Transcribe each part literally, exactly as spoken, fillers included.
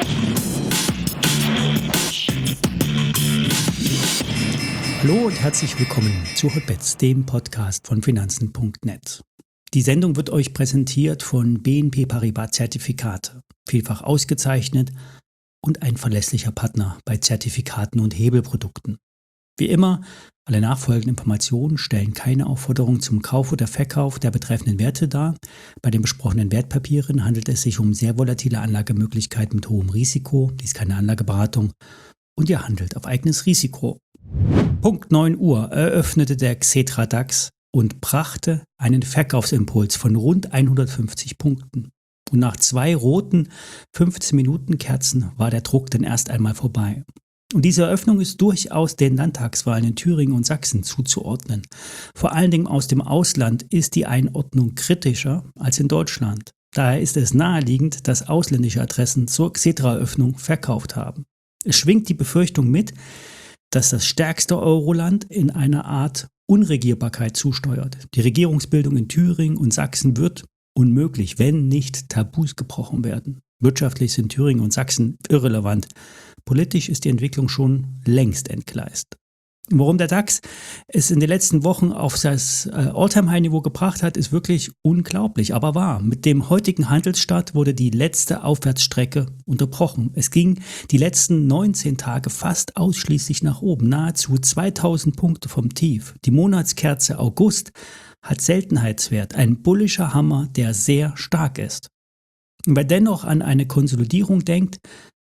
Hallo und herzlich willkommen zu Hotbets, dem Podcast von Finanzen Punkt net. Die Sendung wird euch präsentiert von B N P Paribas Zertifikate, vielfach ausgezeichnet und ein verlässlicher Partner bei Zertifikaten und Hebelprodukten. Wie immer, alle nachfolgenden Informationen stellen keine Aufforderung zum Kauf oder Verkauf der betreffenden Werte dar. Bei den besprochenen Wertpapieren handelt es sich um sehr volatile Anlagemöglichkeiten mit hohem Risiko, dies ist keine Anlageberatung, und ihr handelt auf eigenes Risiko. Punkt neun Uhr eröffnete der Xetra DAX und brachte einen Verkaufsimpuls von rund hundertfünfzig Punkten. Und nach zwei roten fünfzehn-Minuten-Kerzen war der Druck dann erst einmal vorbei. Und diese Eröffnung ist durchaus den Landtagswahlen in Thüringen und Sachsen zuzuordnen. Vor allen Dingen aus dem Ausland ist die Einordnung kritischer als in Deutschland. Daher ist es naheliegend, dass ausländische Adressen zur Xetra-Eröffnung verkauft haben. Es schwingt die Befürchtung mit, dass das stärkste Euroland in einer Art Unregierbarkeit zusteuert. Die Regierungsbildung in Thüringen und Sachsen wird unmöglich, wenn nicht Tabus gebrochen werden. Wirtschaftlich sind Thüringen und Sachsen irrelevant. Politisch ist die Entwicklung schon längst entgleist. Warum der DAX es in den letzten Wochen auf das äh, All-Time-High-Niveau gebracht hat, ist wirklich unglaublich, aber wahr. Mit dem heutigen Handelsstart wurde die letzte Aufwärtsstrecke unterbrochen. Es ging die letzten neunzehn Tage fast ausschließlich nach oben, nahezu zweitausend Punkte vom Tief. Die Monatskerze August hat Seltenheitswert, ein bullischer Hammer, der sehr stark ist. Und wer dennoch an eine Konsolidierung denkt,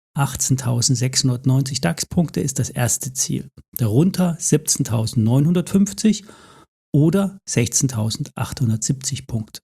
achtzehntausendsechshundertneunzig DAX-Punkte ist das erste Ziel. Darunter siebzehntausendneunhundertfünfzig oder sechzehntausendachthundertsiebzig Punkte.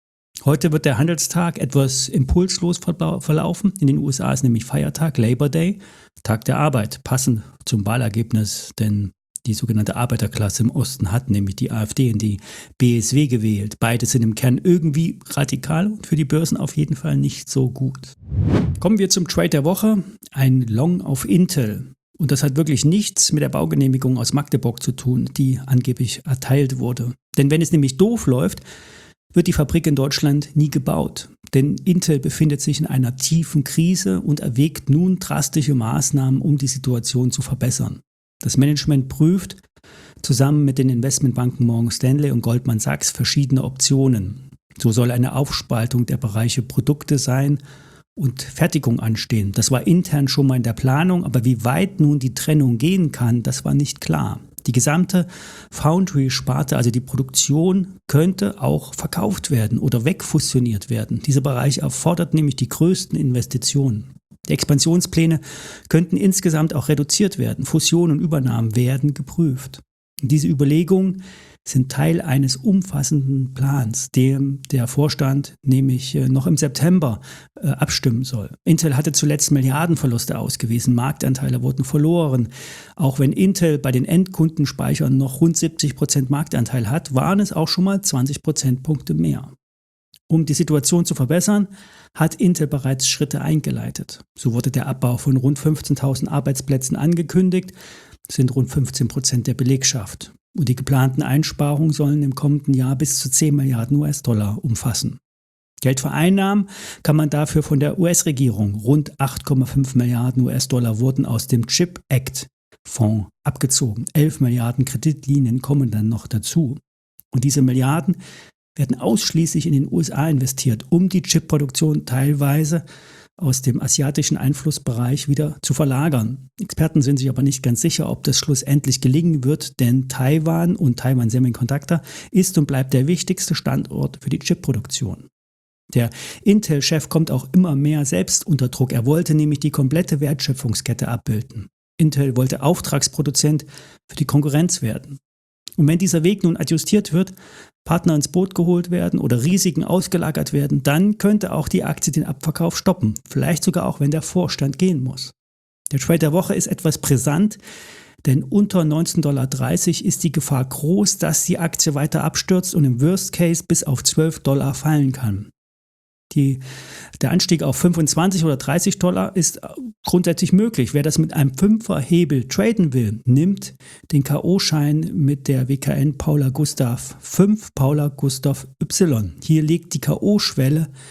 Heute wird der Handelstag etwas impulslos verlaufen. In den U S A ist nämlich Feiertag, Labor Day, Tag der Arbeit, passend zum Wahlergebnis, denn die sogenannte Arbeiterklasse im Osten hat nämlich die AfD und die B S W gewählt. Beide sind im Kern irgendwie radikal und für die Börsen auf jeden Fall nicht so gut. Kommen wir zum Trade der Woche. Ein Long auf Intel. Und das hat wirklich nichts mit der Baugenehmigung aus Magdeburg zu tun, die angeblich erteilt wurde. Denn wenn es nämlich doof läuft, wird die Fabrik in Deutschland nie gebaut. Denn Intel befindet sich in einer tiefen Krise und erwägt nun drastische Maßnahmen, um die Situation zu verbessern. Das Management prüft zusammen mit den Investmentbanken Morgan Stanley und Goldman Sachs verschiedene Optionen. So soll eine Aufspaltung der Bereiche Produkte sein und Fertigung anstehen. Das war intern schon mal in der Planung, aber wie weit nun die Trennung gehen kann, das war nicht klar. Die gesamte Foundry-Sparte, also die Produktion, könnte auch verkauft werden oder wegfusioniert werden. Dieser Bereich erfordert nämlich die größten Investitionen. Die Expansionspläne könnten insgesamt auch reduziert werden. Fusionen und Übernahmen werden geprüft. Diese Überlegungen sind Teil eines umfassenden Plans, dem der Vorstand nämlich noch im September äh, abstimmen soll. Intel hatte zuletzt Milliardenverluste ausgewiesen, Marktanteile wurden verloren. Auch wenn Intel bei den Endkundenspeichern noch rund siebzig Prozent Marktanteil hat, waren es auch schon mal zwanzig Prozentpunkte mehr. Um die Situation zu verbessern, hat Intel bereits Schritte eingeleitet. So wurde der Abbau von rund fünfzehntausend Arbeitsplätzen angekündigt, das sind rund fünfzehn Prozent der Belegschaft. Und die geplanten Einsparungen sollen im kommenden Jahr bis zu zehn Milliarden U S-Dollar umfassen. Geld für Einnahmen kann man dafür von der U S-Regierung. Rund acht Komma fünf Milliarden U S-Dollar wurden aus dem Chip Act-Fonds abgezogen. elf Milliarden Kreditlinien kommen dann noch dazu. Und diese Milliarden werden ausschließlich in den U S A investiert, um die Chipproduktion teilweise aus dem asiatischen Einflussbereich wieder zu verlagern. Experten sind sich aber nicht ganz sicher, ob das schlussendlich gelingen wird, denn Taiwan und Taiwan Semiconductor ist und bleibt der wichtigste Standort für die Chipproduktion. Der Intel-Chef kommt auch immer mehr selbst unter Druck. Er wollte nämlich die komplette Wertschöpfungskette abbilden. Intel wollte Auftragsproduzent für die Konkurrenz werden. Und wenn dieser Weg nun adjustiert wird, Partner ins Boot geholt werden oder Risiken ausgelagert werden, dann könnte auch die Aktie den Abverkauf stoppen. Vielleicht sogar auch, wenn der Vorstand gehen muss. Der Trade der Woche ist etwas brisant, denn unter neunzehn Komma dreißig Dollar ist die Gefahr groß, dass die Aktie weiter abstürzt und im Worst Case bis auf zwölf Dollar fallen kann. Die, der Anstieg auf fünfundzwanzig oder dreißig Dollar ist grundsätzlich möglich. Wer das mit einem Fünfer-Hebel traden will, nimmt den K O-Schein mit der W K N Paula Gustav fünf Paula Gustav Y. Hier liegt die K O-Schwelle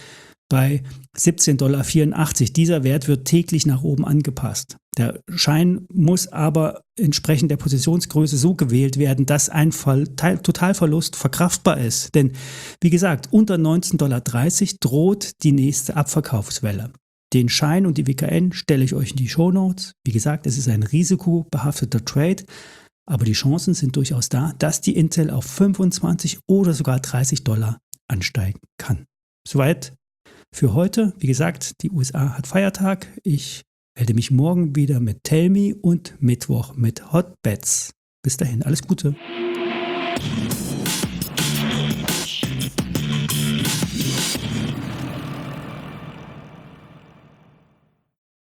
bei siebzehn Komma vierundachtzig Dollar. Dieser Wert wird täglich nach oben angepasst. Der Schein muss aber entsprechend der Positionsgröße so gewählt werden, dass ein Fall, Teil, Totalverlust verkraftbar ist. Denn wie gesagt, unter neunzehn Komma dreißig Dollar droht die nächste Abverkaufswelle. Den Schein und die W K N stelle ich euch in die Shownotes. Wie gesagt, es ist ein risikobehafteter Trade, aber die Chancen sind durchaus da, dass die Intel auf fünfundzwanzig oder sogar dreißig Dollar ansteigen kann. Soweit für heute. Wie gesagt, die U S A hat Feiertag. Ich melde mich morgen wieder mit Tell Me und Mittwoch mit Hot Bets. Bis dahin, alles Gute.